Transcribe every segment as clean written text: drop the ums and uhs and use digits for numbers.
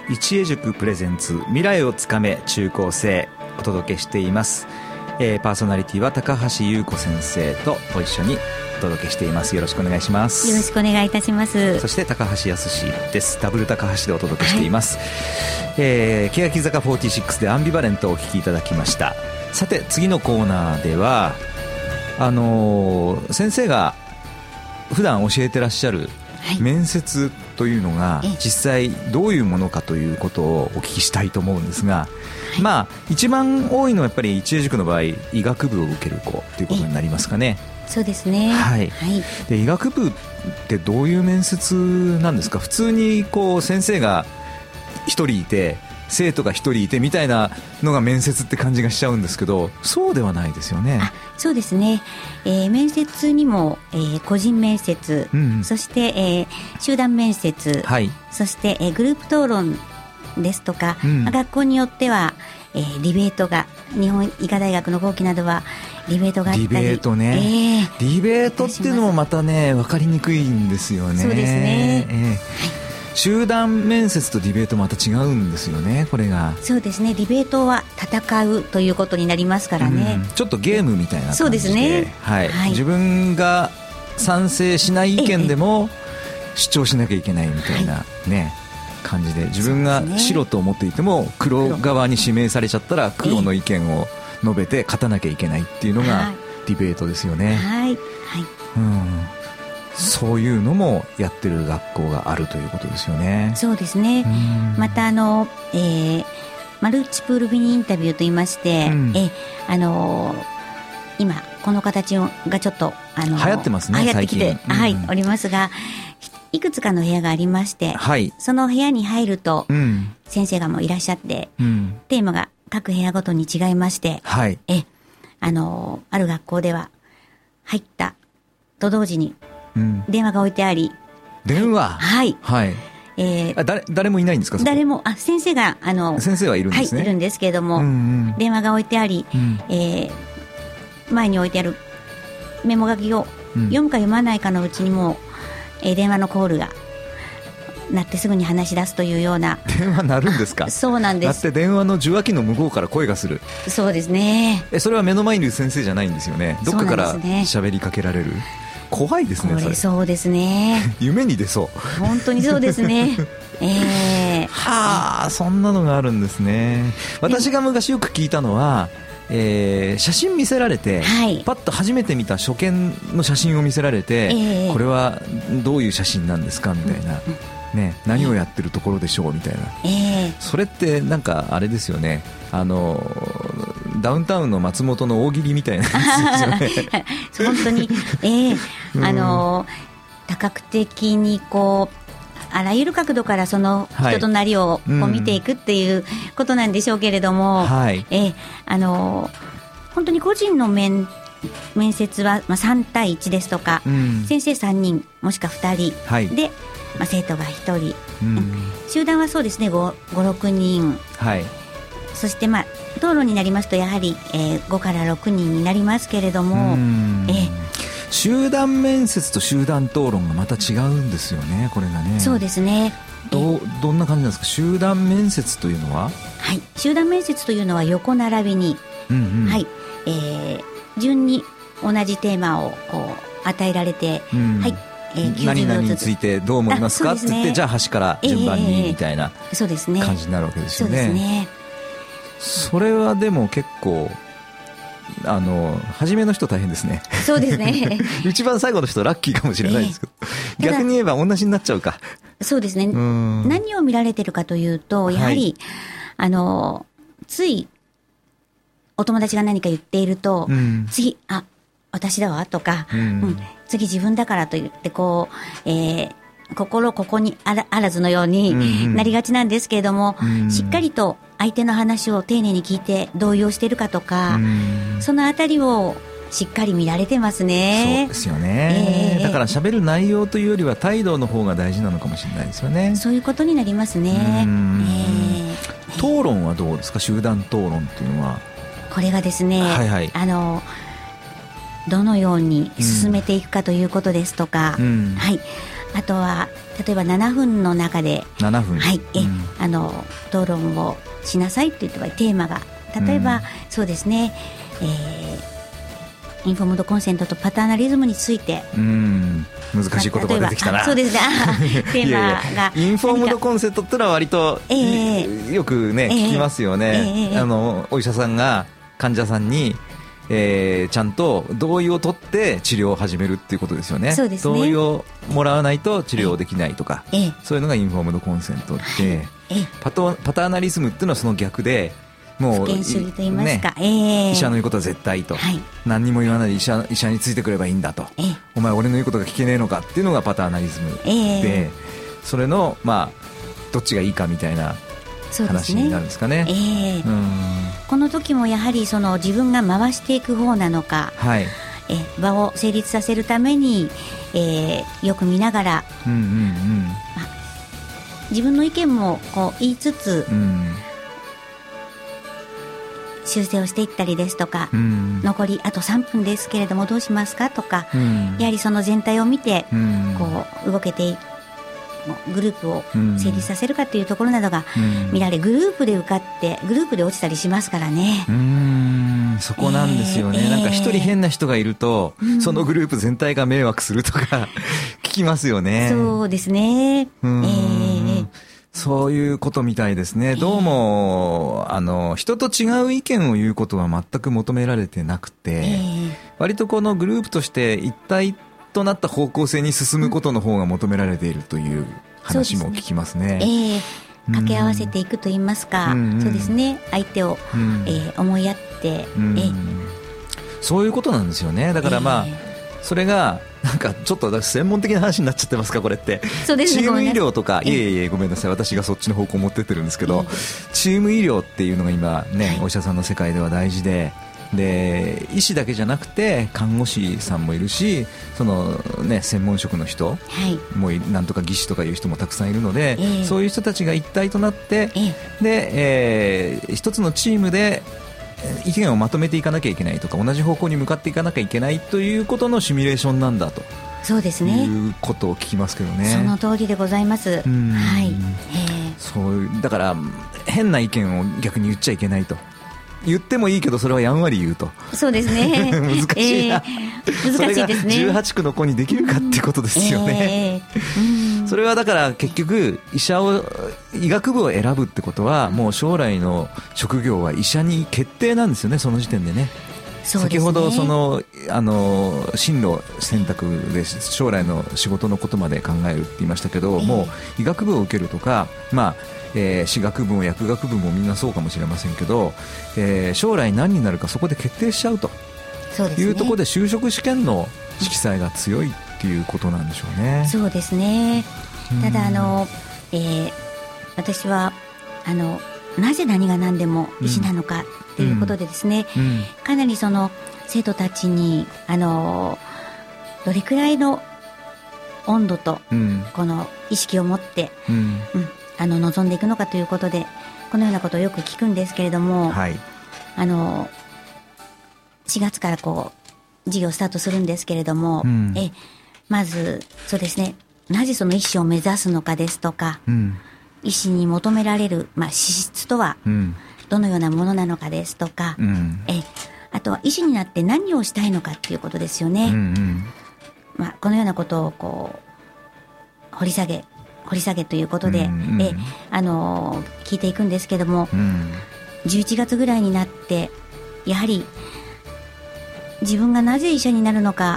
一恵塾プレゼンツ未来をつかめ中高生お届けしています。パーソナリティは高橋優子先生とご一緒にお届けしています。よろしくお願いします。 よろしくお願いいたします。 そして高橋康です。ダブル高橋でお届けしています、欅坂46でアンビバレントをお聴きいただきました。さて次のコーナーでは先生が普段教えてらっしゃる面接というのが実際どういうものかということをお聞きしたいと思うんですが、まあ一番多いのはやっぱり一恵塾の場合医学部を受ける子ということになりますかね。 そうですね、 はいはい、で医学部ってどういう面接なんですか。普通にこう先生が1人いて生徒が1人いてみたいなのが面接って感じがしちゃうんですけど、そうではないですよね。 そうですね、面接にも、個人面接、そして、集団面接、はい、そして、グループ討論ですとか、学校によっては、ディベートが日本医科大学の後期などはディベートがあったり、 ディベートね、ディベートっていうのもまたね分かりにくいんですよね。 そうですね、 集団面接とディベートまた違うんですよね。これがそうですね、ディベートは戦うということになりますからね、 ちょっとゲームみたいな感じで、 そうですね、 はいはい、自分が賛成しない意見でも主張しなきゃいけないみたいな、ね感じで、自分が白と思っていても黒側に指名されちゃったら黒の意見を述べて勝たなきゃいけないっていうのがディベートですよね。 はい、はい、 そういうのもやってる学校があるということですよね。 そうですね。またマルチプールビニインタビューといいまして、今この形がちょっと流行ってますね。 流行ってきて、おりますが、いくつかの部屋がありまして、その部屋に入ると、先生がもういらっしゃって、テーマが各部屋ごとに違いまして、ある学校では入ったと同時に電話が置いてあり、 電話、 はい、 誰もいないんですか。 誰も、先生が先生はいるんですね。 いるんですけれども、電話が置いてあり、前に置いてあるメモ書きを読むか読まないかのうちにも電話のコールが鳴ってすぐに話し出すというような。 電話鳴るんですか。 そうなんです。 だって電話の受話器の向こうから声がする。 そうですね。 それは目の前にいる先生じゃないんですよね。どっかから喋りかけられる。怖いですね。 これそうですね。 夢に出そう。 本当にそうですね。 はあ、そんなのがあるんですね。私が昔よく聞いたのは、写真見せられて、パッと初めて見た初見の写真を見せられて、これはどういう写真なんですかみたいな、何をやってるところでしょうみたいな、それってなんかあれですよね、ダウンタウンの松本の大喜利みたいなやつですよね。 本当に、多角的にこうあらゆる角度からその人となりをこう見ていくっていうことなんでしょうけれども、本当に個人の面接は3対1ですとか、先生3人もしくは2人で、生徒が1人、集団はそうですね 5、6人、そして討論になりますとやはり、5から6人になりますけれども、 集団面接と集団討論がまた違うんですよね。これがね。 そうですね。 どんな感じなんですか。集団面接というのは、 集団面接というのは横並びに、順に同じテーマをこう与えられて、 何々についてどう思いますかって言って、じゃあ端から順番にみたいな感じになるわけですよね。そうですね。それはでも結構初めの人大変ですね。 そうですね。 一番最後の人ラッキーかもしれないですけど、逆に言えば同じになっちゃうか。 そうですね。何を見られてるかというと、やはり、ついお友達が何か言っていると、次私だわとか、次自分だからと言ってこう、心ここにあらずのようになりがちなんですけれども、しっかりと相手の話を丁寧に聞いて動揺しているかとか、そのあたりをしっかり見られてますね。 そうですよね、だから喋る内容というよりは態度の方が大事なのかもしれないですよね。 そういうことになりますね。 討論はどうですか。集団討論っていうのはこれがですね、どのように進めていくかということですとか、 あとは例えば7分の中で 7分、 はい、討論をしなさいと言ってばテーマが例えば、そうですね、インフォームドコンセントとパターナリズムについて、 難しい言葉出てきたな。 そうですねテーマがインフォームドコンセントってのは割と、よくね、聞きますよね、お医者さんが患者さんに、ちゃんと同意を取って治療を始めるっていうことですよね。 そうですね、 同意をもらわないと治療できないとか、そういうのがインフォームドコンセントで、パターナリズムっていうのはその逆で、もう主義と言いますか、 医者の言うことは絶対と、何にも言わないで医者についてくればいいんだと、お前俺の言うことが聞けねえのかっていうのがパターナリズムで、それのどっちがいいかみたいな話になるんですかね。 この時もやはりその自分が回していく方なのか、場を成立させるために、よく見ながら、自分の意見もこう言いつつ、修正をしていったりですとか、残りあと3分ですけれどもどうしますかとか、やはりその全体を見て、こう動けてグループを成立させるかというところなどが見られ、グループで受かってグループで落ちたりしますからね。 そこなんですよね、なんか一人変な人がいると、そのグループ全体が迷惑するとか聞きますよね。 そうですね、 そういうことみたいですね。どうも人と違う意見を言うことは全く求められてなくて、割とこのグループとして一体となった方向性に進むことの方が求められているという話も聞きますね。 掛け合わせていくといいますか、そうですね、相手を、思いやって、 そういうことなんですよね。だからそれがなんかちょっと専門的な話になっちゃってますかこれって。 そうですね、 チーム医療とか、いえごめんなさい、私がそっちの方向を持ってってるんですけど、チーム医療っていうのが今ね、お医者さんの世界では大事で、医師だけじゃなくて看護師さんもいるし、そのね、専門職の人、もうなんとか技師とかいう人もたくさんいるので、そういう人たちが一体となって、で、一つのチームで意見をまとめていかなきゃいけないとか、同じ方向に向かっていかなきゃいけないということのシミュレーションなんだと。 そうですね、 いうことを聞きますけどね。 その通りでございます。 そうだから変な意見を逆に言っちゃいけないと。言ってもいいけどそれはやんわり言うと。 そうですね難しいな、 難しいですね。 それが18区の子にできるかってことですよね。それはだから結局医学部を選ぶってことは、もう将来の職業は医者に決定なんですよね、その時点でね。先ほど進路選択で将来の仕事のことまで考えるって言いましたけど、もう医学部を受けるとか、歯学部も薬学部もみんなそうかもしれませんけど、将来何になるかそこで決定しちゃうというところで、就職試験の色彩が強いっていうことなんでしょうね。 そうですね。ただ私はなぜ何が何でも医師なのかということでですね、かなりその生徒たちにどれくらいの温度とこの意識を持って臨んでいくのかということで、このようなことをよく聞くんですけれども、4月からこう授業をスタートするんですけれども、まずそうですね、なぜその医師を目指すのかですとか、医師に求められる、資質とはどのようなものなのかですとか、あとは医師になって何をしたいのかということですよね。このようなことをこう掘り下げということで、聞いていくんですけども、11月ぐらいになってやはり自分がなぜ医者になるのか、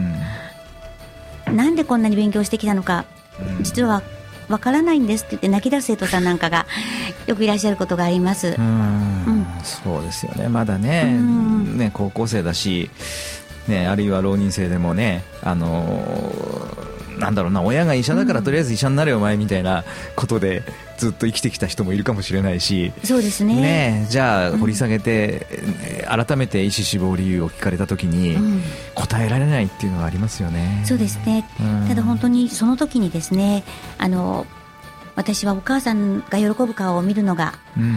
なんでこんなに勉強してきたのか、実はわからないんですって言って泣き出す生徒さんなんかがよくいらっしゃることがあります。 そうですよね。まだね、高校生だし、あるいは浪人生でもね、なんだろうな、親が医者だからとりあえず医者になれよお前みたいなことでずっと生きてきた人もいるかもしれないし、 そうですね。 じゃあ掘り下げて、改めて医師志望理由を聞かれた時に、答えられないっていうのはありますよね。 そうですね。ただ本当にその時にですね、私はお母さんが喜ぶ顔を見るのが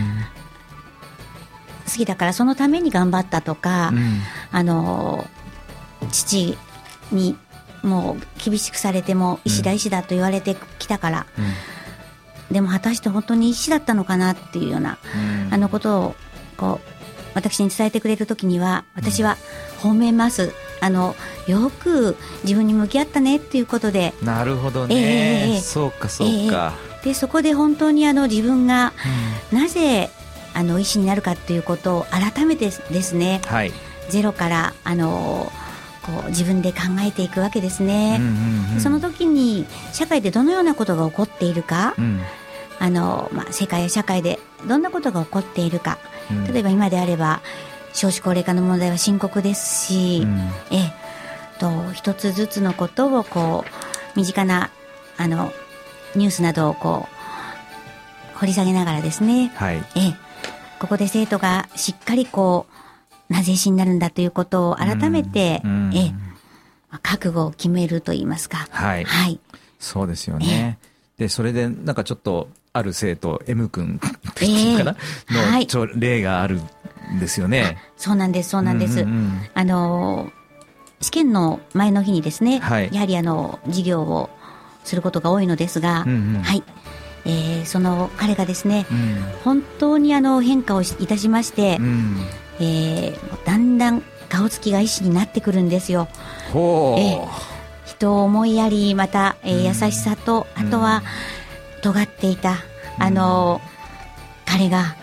好きだから、そのために頑張ったとか、父にもう厳しくされても医師だ医師だと言われてきたから、でも果たして本当に医師だったのかなっていうような、ことをこう私に伝えてくれるときには、私は褒めます。よく自分に向き合ったねっていうことで。 なるほどね、そうかそうか、 でそこで本当に自分がなぜ医師になるかっていうことを改めてですね、はい、ゼロからこう自分で考えていくわけですね、その時に社会でどのようなことが起こっているか、世界や社会でどんなことが起こっているか、例えば今であれば少子高齢化の問題は深刻ですし、一つずつのことをこう身近なニュースなどをこう掘り下げながらですね、はい、ここで生徒がしっかりこうなぜ医師になるんだということを改めて、覚悟を決めるといいますか、 はいはい、そうですよね、でそれでなんかちょっとある生徒 M 君っていうかな、の例があるんですよね。 そうなんですそうなんです、試験の前の日にですね、はい、やはり授業をすることが多いのですが、はい、その彼がですね、本当に変化をいたしまして、だんだん顔つきが医師になってくるんですよ。人を思いやり、また、優しさと、あとは尖っていた彼が、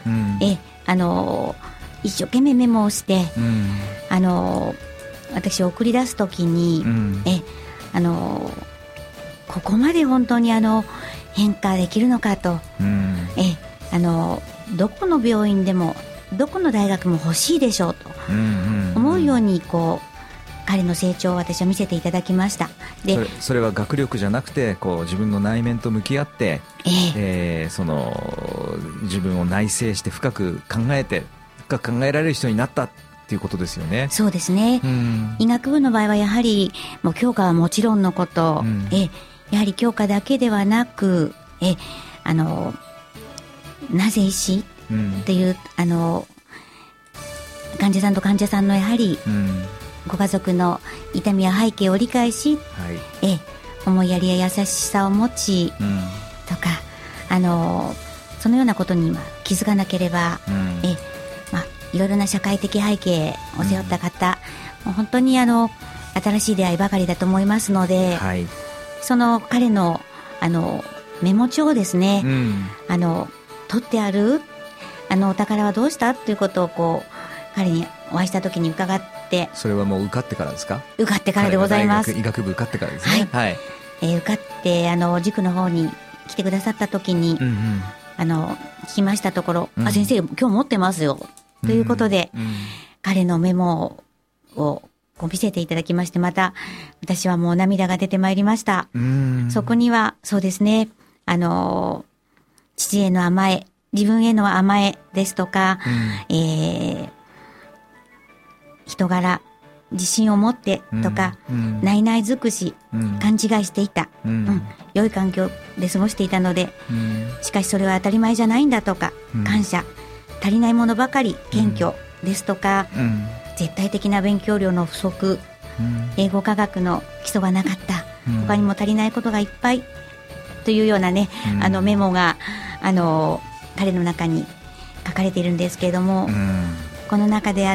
一生懸命メモをして、私を送り出すときに、ここまで本当に変化できるのかと、どこの病院でもどこの大学も欲しいでしょうと思うようにこう彼の成長を私は見せていただきました。 でそれは学力じゃなくてこう自分の内面と向き合って、その自分を内省して深く考えられる人になったっていうことですよね。 そうですね、医学部の場合はやはりもう教科はもちろんのこと、やはり教科だけではなくなぜ医師っていう、患者さんと患者さんのやはり、ご家族の痛みや背景を理解し、はい、思いやりや優しさを持ち、とかそのようなことに気づかなければ、いろいろな社会的背景を背負った方、もう本当に新しい出会いばかりだと思いますので、はい、その彼のメモ帳をですね、取ってあるお宝はどうしたということをこう彼にお会いした時に伺って。 それはもう受かってからですか？ 受かってからでございます。 医学部受かってからですね。はい、 受かって塾の方に来てくださった時に、聞きましたところ、先生今日持ってますよということで、彼のメモを見せていただきまして、また私はもう涙が出てまいりました。そこにはそうですね、父への甘え、自分への甘えですとか、人柄、自信を持ってとか、内々尽くし、勘違いしていた、良い環境で過ごしていたので、しかしそれは当たり前じゃないんだとか、感謝、足りないものばかり、謙虚ですとか、絶対的な勉強量の不足、英語科学の基礎がなかった、他にも足りないことがいっぱいというようなね、メモが彼の中に書かれているんですけれども、この中で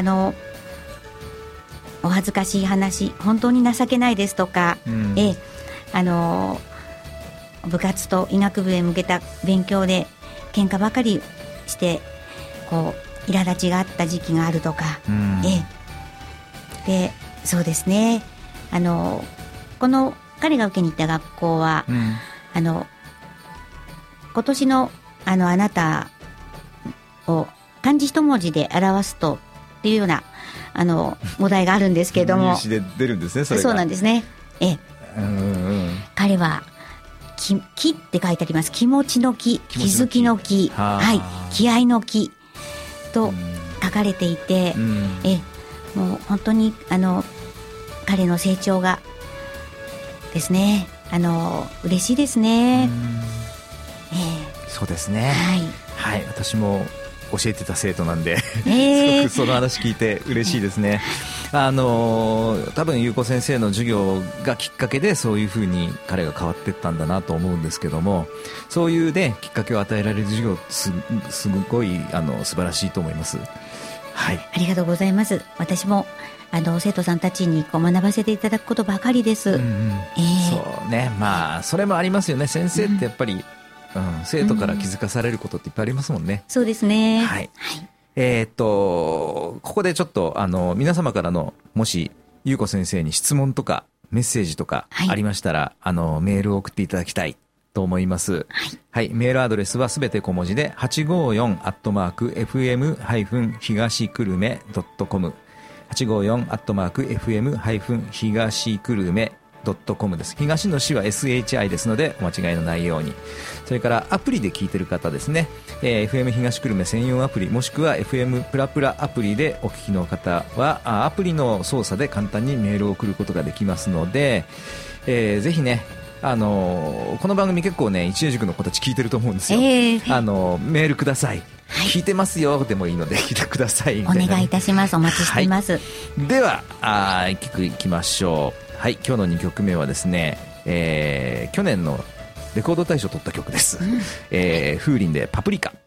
お恥ずかしい話、本当に情けないですとか、部活と医学部へ向けた勉強で喧嘩ばかりしてこう苛立ちがあった時期があるとか、でそうですね、この彼が受けに行った学校は、今年のあなたを漢字一文字で表すとっていうようなお題があるんですけれども、 入試で出るんですね、それが。 そうなんですね。彼は気って書いてあります。気持ちの気、気づきの気、気合の気と書かれていて、もう本当に彼の成長がですね、嬉しいですね。 そうですね。はい、私も教えてた生徒なんで、すごくその話聞いて嬉しいですね。 多分優子先生の授業がきっかけでそういうふうに彼が変わっていったんだなと思うんですけども、そういうねきっかけを与えられる授業すごい素晴らしいと思います。はい、 ありがとうございます。私も生徒さんたちに学ばせていただくことばかりです。 そうね、まあそれもありますよね。先生ってやっぱり、生徒から気づかされることっていっぱいありますもんね。 そうですね。 はい。ここでちょっと皆様からのもし優子先生に質問とかメッセージとかありましたら、メールを送っていただきたいと思います。はい、メールアドレスはすべて小文字で 854@fm-東久留米 .com854@fm-東久留米.com です。東の市は SHI ですのでお間違いのないように。それからアプリで聞いてる方ですね、FM 東久留米専用アプリもしくは FM プラプラアプリでお聞きの方はアプリの操作で簡単にメールを送ることができますので、ぜひねこの番組結構ね一英塾の子たち聞いてると思うんですよ。メールください。聞いてますよでもいいので聞いてくださいみたいな、 お願いいたします。お待ちしています。はい、 では1曲いきましょう。はい、今日の2曲目はですね、去年のレコード大賞を取った曲です。風鈴でパプリカ。